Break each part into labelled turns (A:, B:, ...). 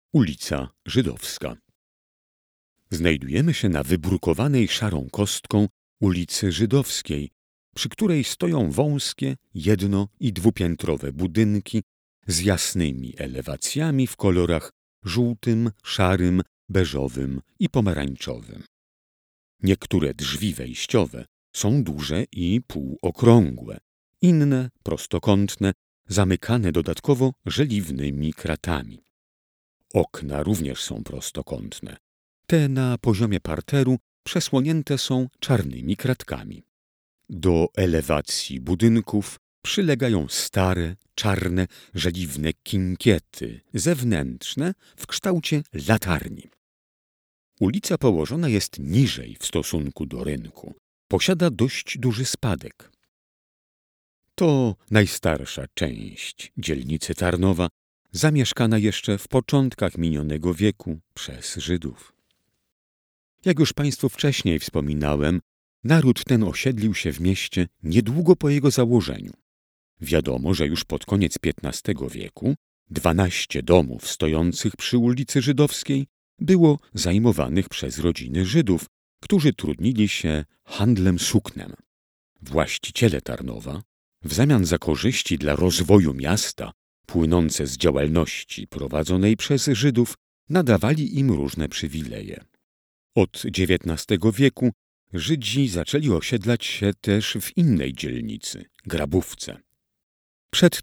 A: Ulica Żydowska. Znajdujemy się na wybrukowanej szarą kostką ulicy Żydowskiej, przy której stoją wąskie, jedno- i dwupiętrowe budynki z jasnymi elewacjami w kolorach żółtym, szarym, beżowym i pomarańczowym. Niektóre drzwi wejściowe są duże i półokrągłe, inne prostokątne, zamykane dodatkowo żeliwnymi kratami. Okna również są prostokątne. Te na poziomie parteru przesłonięte są czarnymi kratkami. Do elewacji budynków przylegają stare, czarne, żeliwne kinkiety zewnętrzne w kształcie latarni. Ulica położona jest niżej w stosunku do rynku. Posiada dość duży spadek. To najstarsza część dzielnicy Tarnowa, zamieszkana jeszcze w początkach minionego wieku przez Żydów. Jak już Państwu wcześniej wspominałem, naród ten osiedlił się w mieście niedługo po jego założeniu. Wiadomo, że już pod koniec XV wieku 12 domów stojących przy ulicy Żydowskiej było zajmowanych przez rodziny Żydów, którzy trudnili się handlem suknem. Właściciele Tarnowa, w zamian za korzyści dla rozwoju miasta płynące z działalności prowadzonej przez Żydów, nadawali im różne przywileje. Od XIX wieku Żydzi zaczęli osiedlać się też w innej dzielnicy, Grabówce. Przed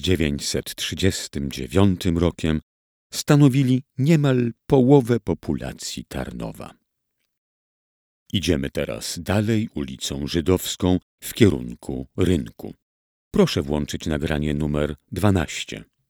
A: 1939 rokiem stanowili niemal połowę populacji Tarnowa. Idziemy teraz dalej ulicą Żydowską w kierunku rynku. Proszę włączyć nagranie numer 12.